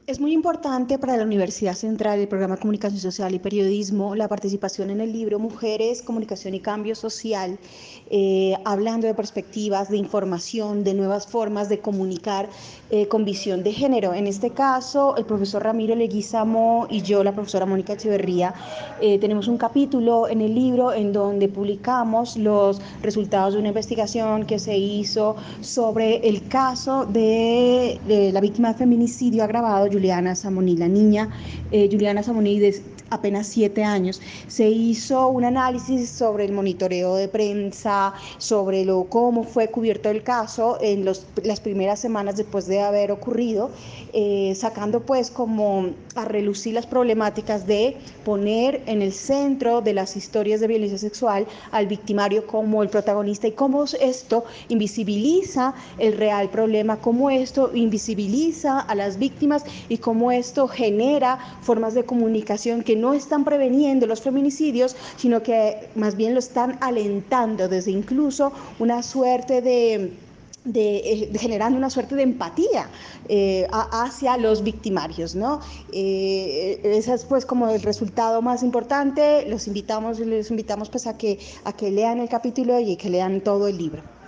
Es muy importante para la Universidad Central, el programa de Comunicación Social y Periodismo, la participación en el libro Mujeres, Comunicación y Cambio Social, hablando de perspectivas, de información, de nuevas formas de comunicar con visión de género. En este caso, el profesor Ramiro Leguizamo y yo, la profesora Mónica Echeverría, tenemos un capítulo en el libro en donde publicamos los resultados de una investigación que se hizo sobre el caso de la víctima de feminicidio agravado, Juliana Zamoni, la niña Juliana Zamoni de apenas 7 años. Se hizo un análisis sobre el monitoreo de prensa, sobre cómo fue cubierto el caso en las primeras semanas después de haber ocurrido, sacando pues como a relucir las problemáticas de poner en el centro de las historias de violencia sexual al victimario como el protagonista y cómo esto invisibiliza el real problema, cómo esto invisibiliza a las víctimas y cómo esto genera formas de comunicación que no están preveniendo los feminicidios, sino que más bien lo están alentando desde incluso una suerte de generando una suerte de empatía hacia los victimarios, ¿no? Ese es pues como el resultado más importante. Les invitamos pues a que lean el capítulo y que lean todo el libro.